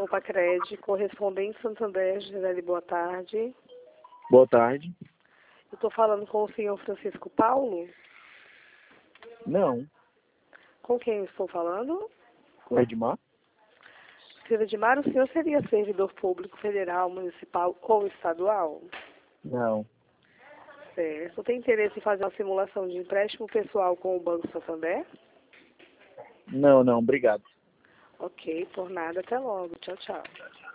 Pacred, correspondente Santander, Gisele, boa tarde. Boa tarde. Eu estou falando com o senhor Francisco Paulo? Não. Com quem eu estou falando? Com o Edmar? Senhor Edmar, o senhor seria servidor público federal, municipal ou estadual? Não. Certo. Tem interesse em fazer uma simulação de empréstimo pessoal com o Banco Santander? Não, obrigado. Ok, por nada. Até logo. Tchau, tchau.